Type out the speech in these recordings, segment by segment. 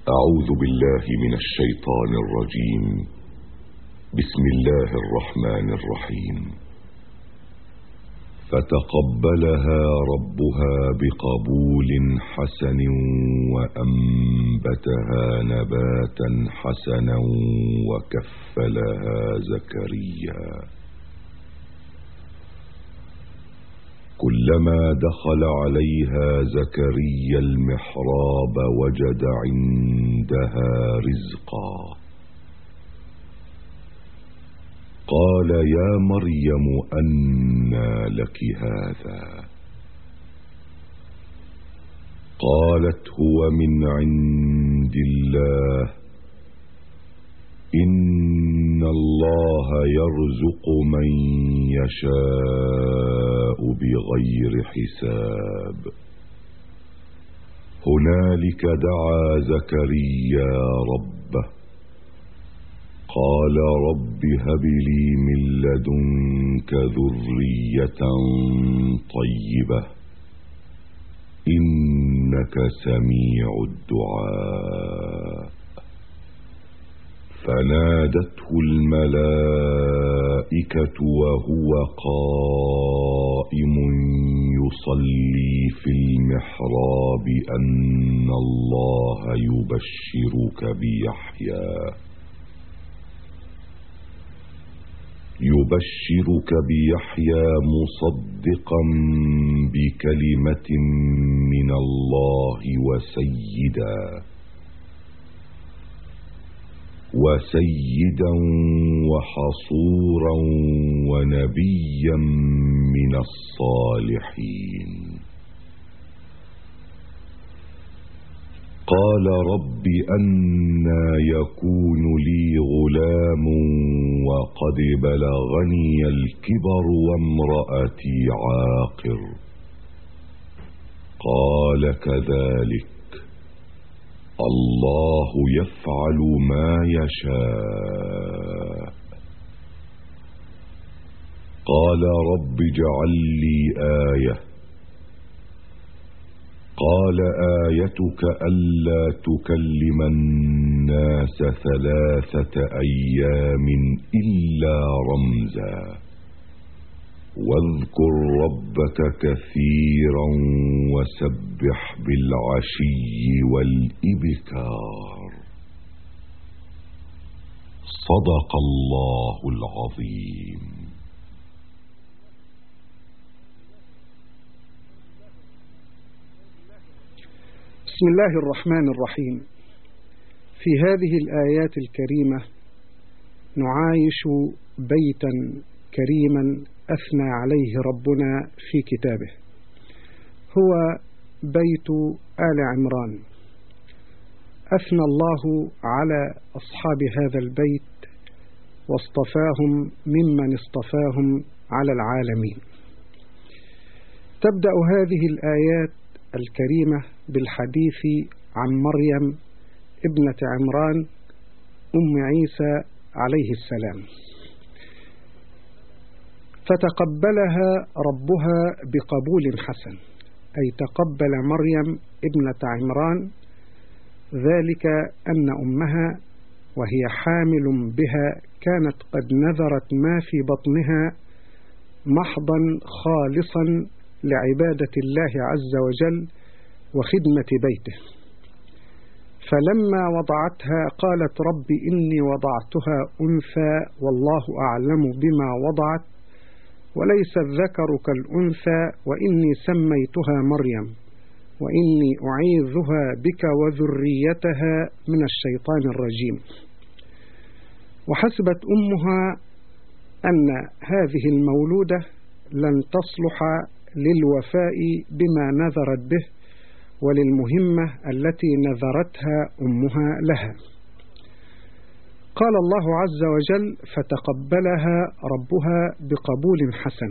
أعوذ بالله من الشيطان الرجيم. بسم الله الرحمن الرحيم. فتقبلها ربها بقبول حسن وأنبتها نباتا حسنا وكفلها زكريا. كلما دخل عليها زكريا المحراب وجد عندها رزقا. قال يا مريم أنى لك هذا؟ قالت هو من عند الله إن الله يرزق من يشاء بغير حساب. هنالك دعا زكريا ربه قال رب هب لي من لدنك ذرية طيبة إنك سميع الدعاء. فنادته الملائكة وهو قائم يصلي في المحراب أن الله يبشرك بيحيى مصدقا بكلمة من الله وسيدا وحصورا ونبيا من الصالحين. قال رب أنى يكون لي غلام وقد بلغني الكبر وامرأتي عاقر. قال كذلك الله يفعل ما يشاء. قال رب اجعل لي آية. قال آيتك ألا تكلم الناس 3 أيام إلا رمزا واذكر ربك كثيرا وسبح بالعشي والإبكار. صدق الله العظيم. بسم الله الرحمن الرحيم. في هذه الآيات الكريمة نعايش بيتا كريما أثنى عليه ربنا في كتابه، هو بيت آل عمران. أثنى الله على أصحاب هذا البيت واصطفاهم ممن اصطفاهم على العالمين. تبدأ هذه الآيات الكريمة بالحديث عن مريم ابنة عمران أم عيسى عليه السلام. فتقبلها ربها بقبول حسن، أي تقبل مريم ابنة عمران ذلك أن أمها وهي حامل بها كانت قد نذرت ما في بطنها محضا خالصا لعبادة الله عز وجل وخدمة بيته. فلما وضعتها قالت رب إني وضعتها أنثى والله أعلم بما وضعت وليس الذكر كالأنثى وإني سميتها مريم وإني أعيذها بك وذريتها من الشيطان الرجيم. وحسبت أمها أن هذه المولودة لن تصلح للوفاء بما نذرت به وللمهمة التي نذرتها أمها لها. قال الله عز وجل فتقبلها ربها بقبول حسن.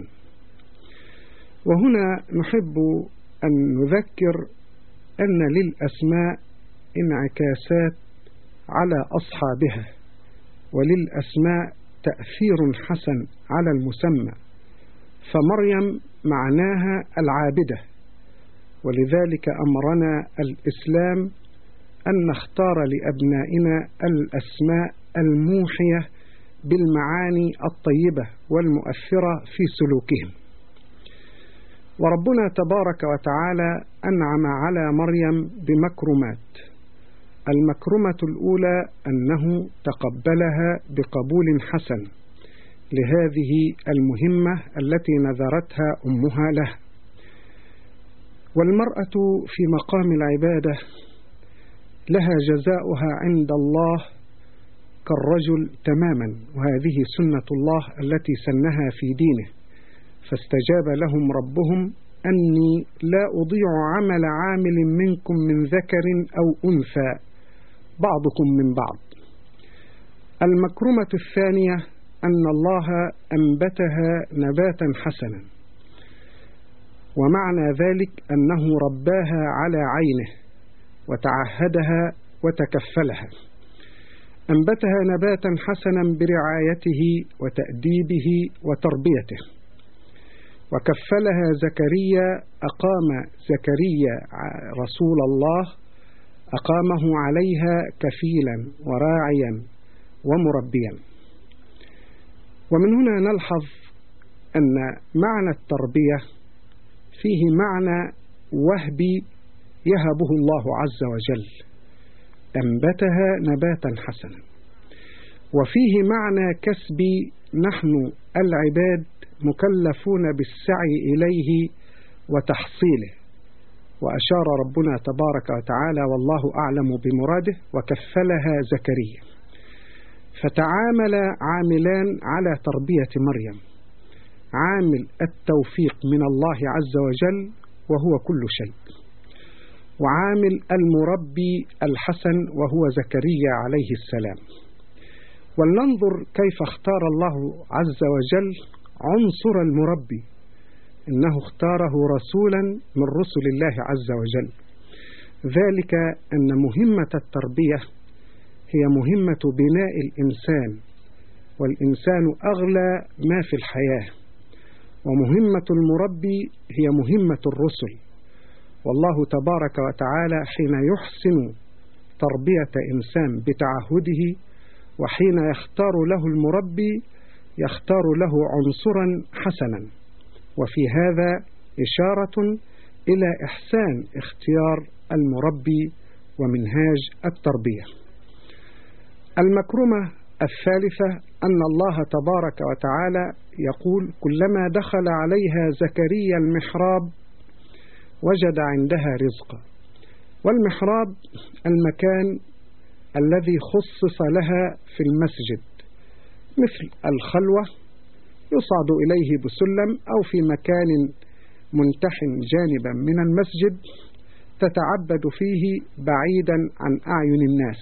وهنا نحب أن نذكر أن للأسماء انعكاسات على أصحابها، وللأسماء تأثير حسن على المسمى. فمريم معناها العابدة، ولذلك أمرنا الإسلام أن نختار لأبنائنا الأسماء الموحية بالمعاني الطيبة والمؤثرة في سلوكهم. وربنا تبارك وتعالى أنعم على مريم بمكرمات. المكرمة الأولى أنه تقبلها بقبول حسن لهذه المهمة التي نذرتها أمها له. والمرأة في مقام العبادة لها جزاؤها عند الله كالرجل تماما، وهذه سنة الله التي سنها في دينه. فاستجاب لهم ربهم أني لا أضيع عمل عامل منكم من ذكر أو أنثى بعضكم من بعض. المكرمة الثانية أن الله أنبتها نباتا حسنا، ومعنى ذلك أنه رباها على عينه وتعهدها وتكفلها. أنبتها نباتا حسنا برعايته وتأديبه وتربيته. وكفلها زكريا، أقام زكريا رسول الله أقامه عليها كفيلا وراعيا ومربيا. ومن هنا نلحظ أن معنى التربية فيه معنى وهبي يهبه الله عز وجل، أنبتها نباتا حسنا، وفيه معنى كسبي نحن العباد مكلفون بالسعي إليه وتحصيله. وأشار ربنا تبارك وتعالى والله أعلم بمراده وكفلها زكريا. فتعامل عاملان على تربية مريم، عامل التوفيق من الله عز وجل وهو كل شيء، وعامل المربي الحسن وهو زكريا عليه السلام. ولننظر كيف اختار الله عز وجل عنصر المربي، إنه اختاره رسولا من رسل الله عز وجل. ذلك أن مهمة التربية هي مهمة بناء الإنسان، والإنسان أغلى ما في الحياة، ومهمة المربي هي مهمة الرسل. والله تبارك وتعالى حين يحسن تربية إنسان بتعهده، وحين يختار له المربي يختار له عنصرا حسنا. وفي هذا إشارة إلى إحسان اختيار المربي ومنهاج التربية. المكرمة الثالثة أن الله تبارك وتعالى يقول: كلما دخل عليها زكريا المحراب وجد عندها رزقا. والمحراب المكان الذي خصص لها في المسجد، مثل الخلوة يصعد إليه بسلم، أو في مكان منتحن جانبا من المسجد تتعبد فيه بعيدا عن أعين الناس.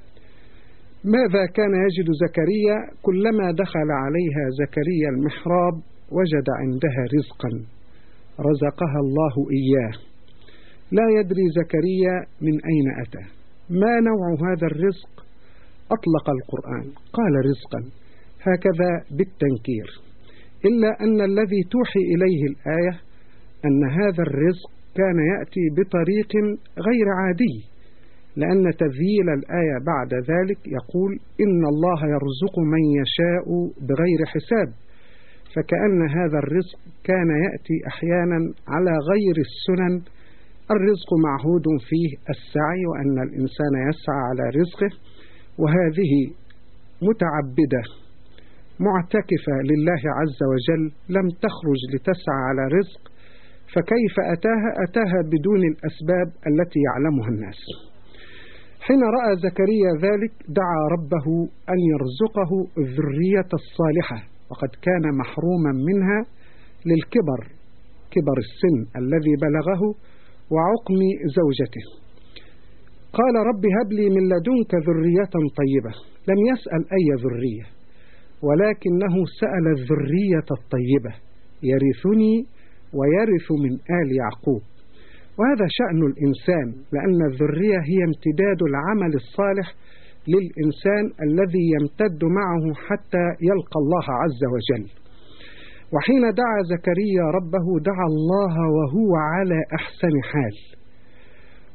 ماذا كان يجد زكريا؟ كلما دخل عليها زكريا المحراب وجد عندها رزقا رزقها الله إياه. لا يدري زكريا من أين أتى، ما نوع هذا الرزق. أطلق القرآن قال رزقا هكذا بالتنكير، إلا أن الذي توحي إليه الآية أن هذا الرزق كان يأتي بطريق غير عادي، لأن تذييل الآية بعد ذلك يقول: إن الله يرزق من يشاء بغير حساب. فكأن هذا الرزق كان يأتي أحيانا على غير السنن. الرزق معهود فيه السعي، وأن الإنسان يسعى على رزقه، وهذه متعبدة معتكفة لله عز وجل لم تخرج لتسعى على رزق، فكيف أتاها بدون الأسباب التي يعلمها الناس. حين رأى زكريا ذلك دعا ربه أن يرزقه الذرية الصالحة، وقد كان محروما منها للكبر، كبر السن الذي بلغه وعقم زوجته. قال: رب هب لي من لدنك ذرية طيبة. لم يسأل أي ذرية، ولكنه سأل الذرية الطيبة، يرثني ويرث من آل يعقوب. وهذا شأن الإنسان، لأن الذرية هي امتداد العمل الصالح للإنسان الذي يمتد معه حتى يلقى الله عز وجل. وحين دعا زكريا ربه دعا الله وهو على أحسن حال،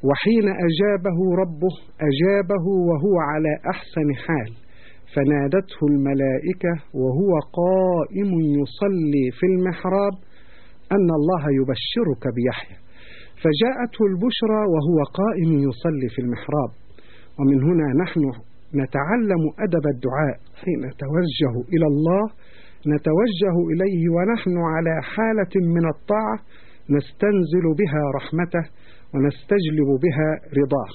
وحين أجابه ربه أجابه وهو على أحسن حال، فنادته الملائكة وهو قائم يصلي في المحراب أن الله يبشرك بيحيى، فجاءته البشرى وهو قائم يصلي في المحراب. ومن هنا نحن نتعلم أدب الدعاء، حين نتوجه إلى الله نتوجه إليه ونحن على حالة من الطاعة نستنزل بها رحمته ونستجلب بها رضاه.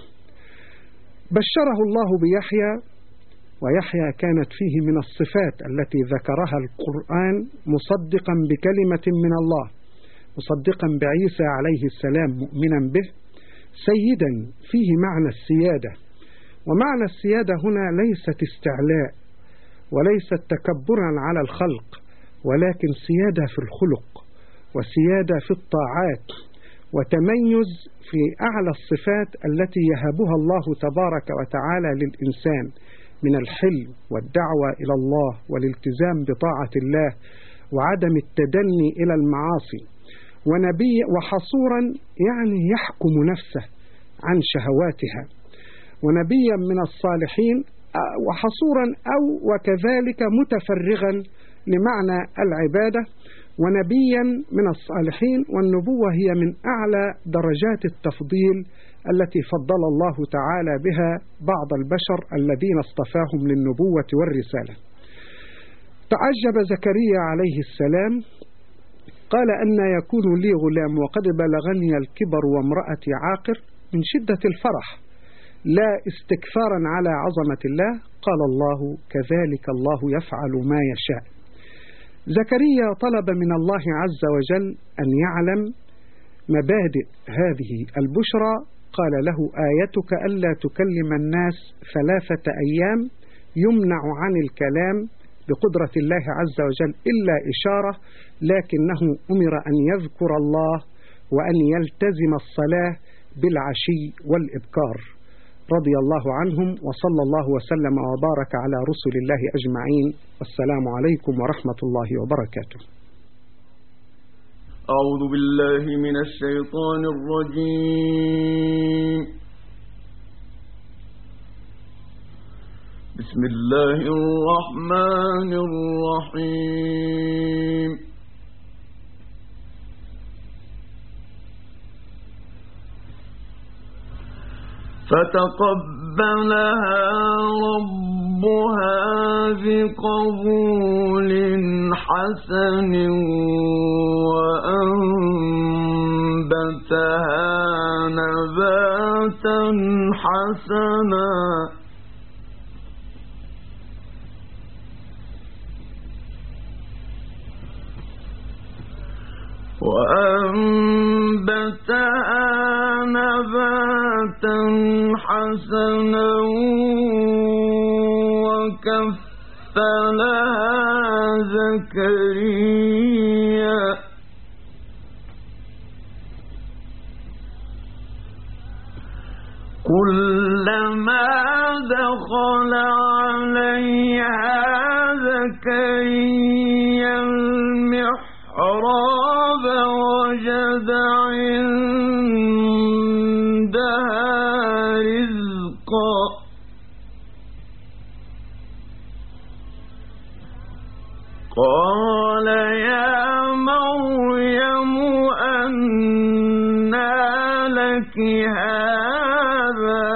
بشره الله بيحيى، ويحيى كانت فيه من الصفات التي ذكرها القرآن مصدقا بكلمة من الله، مصدقا بعيسى عليه السلام مؤمنا به، سيدا فيه معنى السيادة. ومعنى السيادة هنا ليست استعلاء وليست تكبرا على الخلق، ولكن سيادة في الخلق وسيادة في الطاعات وتميز في أعلى الصفات التي يهبها الله تبارك وتعالى للإنسان من الحلم والدعوة إلى الله والالتزام بطاعة الله وعدم التدني إلى المعاصي. ونبي وحصورا يعني يحكم نفسه عن شهواتها، ونبيا من الصالحين وحصورا أو وكذلك متفرغا لمعنى العبادة، ونبيا من الصالحين. والنبوة هي من أعلى درجات التفضيل التي فضل الله تعالى بها بعض البشر الذين اصطفاهم للنبوة والرسالة. تعجب زكريا عليه السلام، قال: أن يكون لي غلام وقد بلغني الكبر وامرأتي عاقر، من شدة الفرح لا استكثارا على عظمة الله. قال الله: كذلك الله يفعل ما يشاء. زكريا طلب من الله عز وجل أن يعلم مبادئ هذه البشرى. قال له: آيتك ألا تكلم الناس 3 أيام، يمنع عن الكلام بقدرة الله عز وجل إلا إشارة، لكنه أمر أن يذكر الله وأن يلتزم الصلاة بالعشي والإبكار. رضي الله عنهم، وصلى الله وسلم وبارك على رسل الله أجمعين، والسلام عليكم ورحمة الله وبركاته. أعوذ بالله من الشيطان الرجيم. بسم الله الرحمن الرحيم. فتقبلها ربها بقبول حسن وأنبتها نباتا حسنا وكفلها زكريا كلما دخل عليها زكريا المحراب وجد عندها رزقا قال يا مريم أنى لك هذا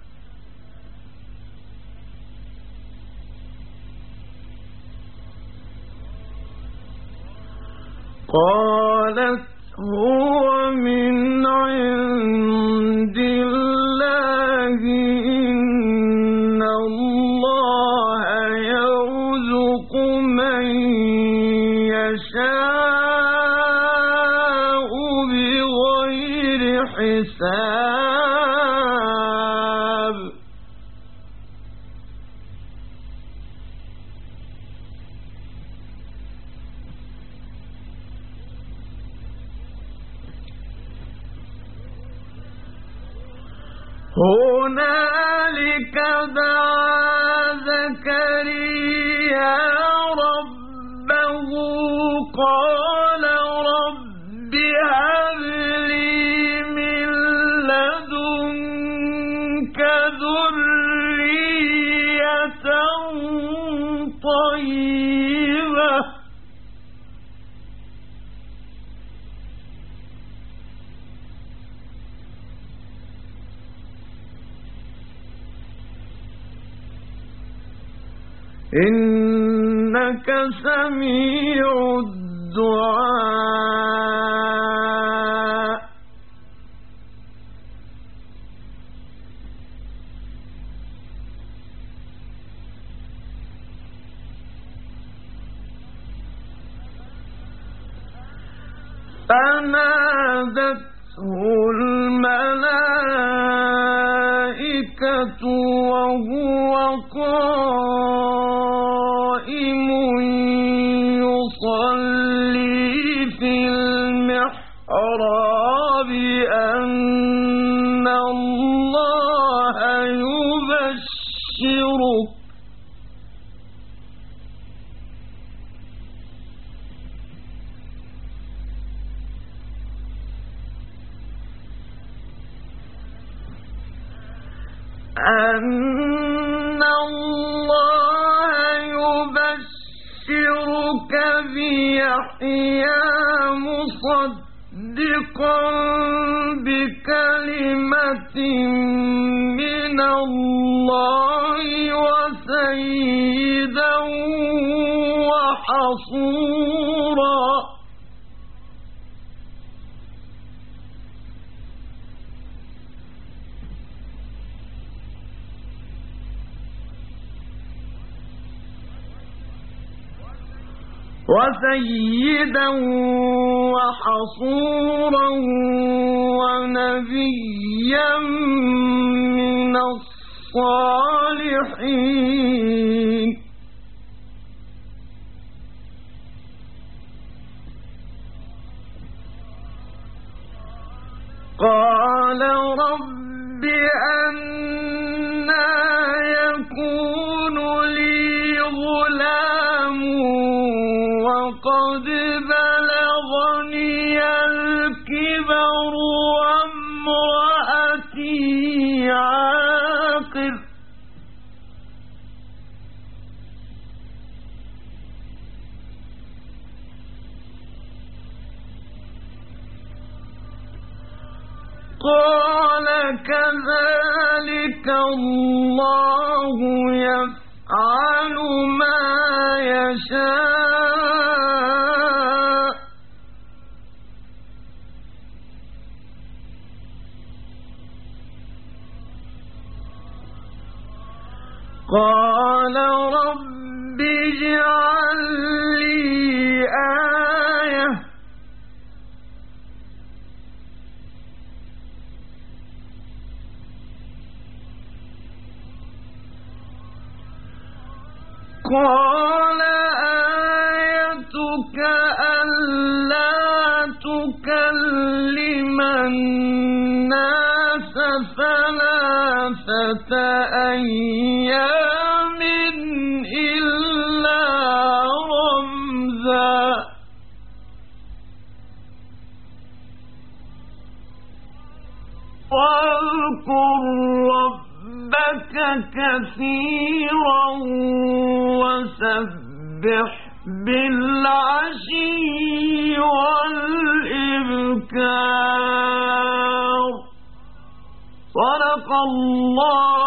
قالت هو من عند الله إن الله يرزق من يشاء بغير حساب هنالك دعا زكريا ربه قال رب هب لي من لدنك ذرية طيبة إنك سميع الدعاء فنادته الملائكة وهو قائم يصلي في المحراب أن الله يبشرك بيحيى مصدقا بكلمة من الله وسيدا وحصورا وحصورا ونبيا من الصالحين قال رب أنى يكون لي غلام وقد بلغني الكبر وامرأتي عاقر قال كذلك الله يفعل ما يشاء قال رب اجعل لي آية قال آيتك ألا تكلم الناس ثلاثة أيام إلا رمزا واذكر ربك كثيرا وسبح بالعشي والإبكار صدق الله